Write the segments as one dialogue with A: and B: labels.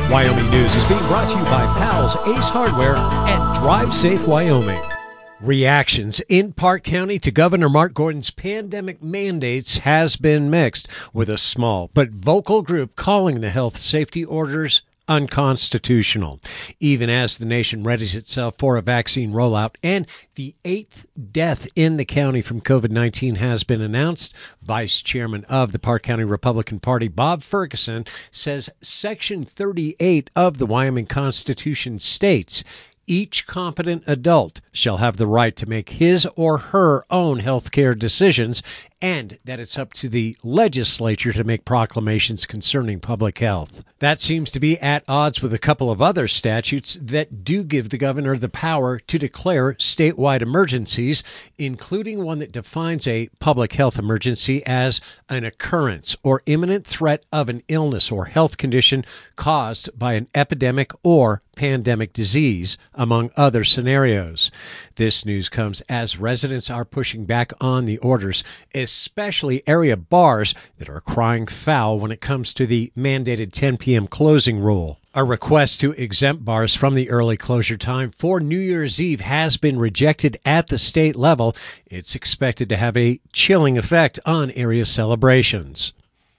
A: Wyoming News is being brought to you by Pals, Ace Hardware, and Drive Safe Wyoming. Reactions in Park County to Governor Mark Gordon's pandemic mandates has been mixed, with a small but vocal group calling the health safety orders unconstitutional, even as the nation readies itself for a vaccine rollout. And the 8th death in the county from COVID-19 has been announced. Vice Chairman of the Park County Republican Party, Bob Ferguson, says Section 38 of the Wyoming Constitution states each competent adult shall have the right to make his or her own health care decisions, and that it's up to the legislature to make proclamations concerning public health. That seems to be at odds with a couple of other statutes that do give the governor the power to declare statewide emergencies, including one that defines a public health emergency as an occurrence or imminent threat of an illness or health condition caused by an epidemic or pandemic disease, among other scenarios. This news comes as residents are pushing back on the orders, especially area bars that are crying foul when it comes to the mandated 10 p.m. closing rule. A request to exempt bars from the early closure time for New Year's Eve has been rejected at the state level. It's expected to have a chilling effect on area celebrations.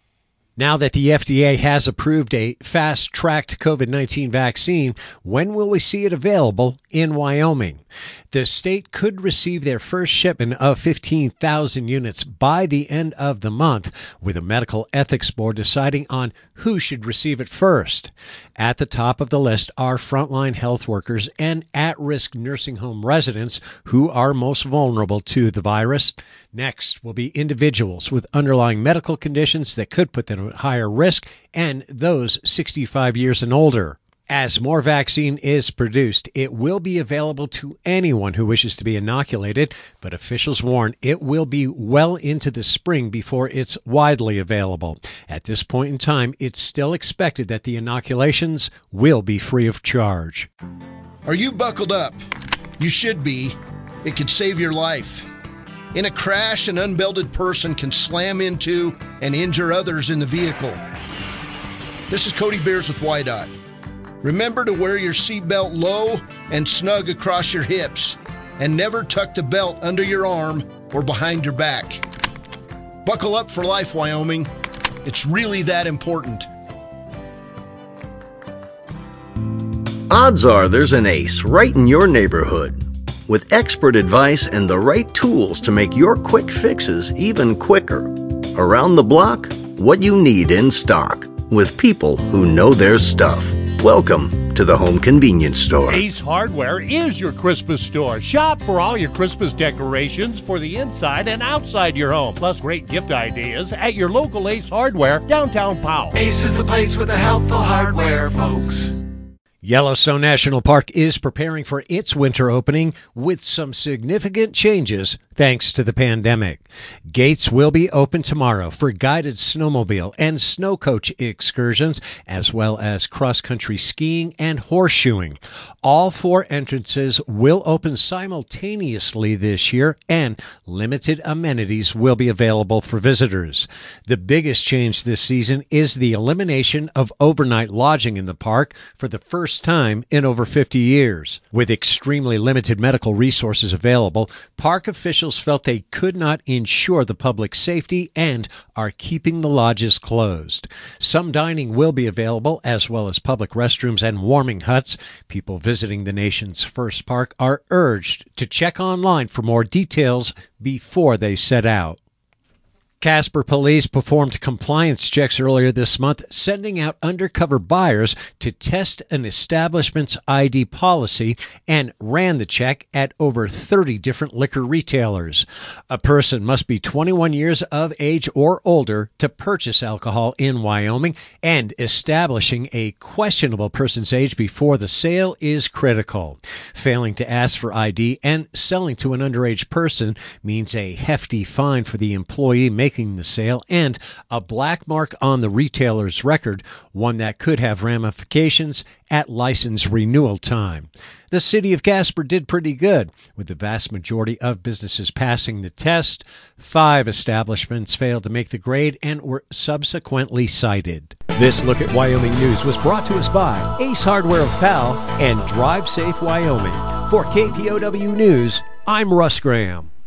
A: Now that the FDA has approved a fast-tracked COVID-19 vaccine, when will we see it available in Wyoming? The state could receive their first shipment of 15,000 units by the end of the month, with a medical ethics board deciding on who should receive it first. At the top of the list are frontline health workers and at-risk nursing home residents who are most vulnerable to the virus. Next will be individuals with underlying medical conditions that could put them at higher risk, and those 65 years and older. As more vaccine is produced, it will be available to anyone who wishes to be inoculated, but officials warn it will be well into the spring before it's widely available. At this point in time, it's still expected that the inoculations will be free of charge.
B: Are you buckled up? You should be. It could save your life. In a crash, an unbelted person can slam into and injure others in the vehicle. This is Cody Beers with WYDOT. Remember to wear your seatbelt low and snug across your hips, and never tuck the belt under your arm or behind your back. Buckle up for life, Wyoming. It's really that important.
C: Odds are there's an ace right in your neighborhood, with expert advice and the right tools to make your quick fixes even quicker. Around the block, what you need in stock, with people who know their stuff. Welcome to the Home Convenience Store.
D: Ace Hardware is your Christmas store. Shop for all your Christmas decorations for the inside and outside your home, plus great gift ideas at your local Ace Hardware, downtown Powell.
E: Ace is the place with the helpful hardware, folks.
A: Yellowstone National Park is preparing for its winter opening with some significant changes thanks to the pandemic. Gates will be open tomorrow for guided snowmobile and snow coach excursions, as well as cross-country skiing and horseshoeing. All 4 entrances will open simultaneously this year, and limited amenities will be available for visitors. The biggest change this season is the elimination of overnight lodging in the park for the first time in over 50 years. With extremely limited medical resources available, park officials felt they could not ensure the public's safety and are keeping the lodges closed. Some dining will be available, as well as public restrooms and warming huts. People visiting the nation's first park are urged to check online for more details before they set out. Casper Police performed compliance checks earlier this month, sending out undercover buyers to test an establishment's ID policy, and ran the check at over 30 different liquor retailers. A person must be 21 years of age or older to purchase alcohol in Wyoming, and establishing a questionable person's age before the sale is critical. Failing to ask for ID and selling to an underage person means a hefty fine for the employee making making the sale, and a black mark on the retailer's record, one that could have ramifications at license renewal time. The city of Casper did pretty good, with the vast majority of businesses passing the test. 5 establishments failed to make the grade and were subsequently cited. This Look at Wyoming News was brought to us by Ace Hardware of Powell and Drive Safe Wyoming. For KPOW News, I'm Russ Graham.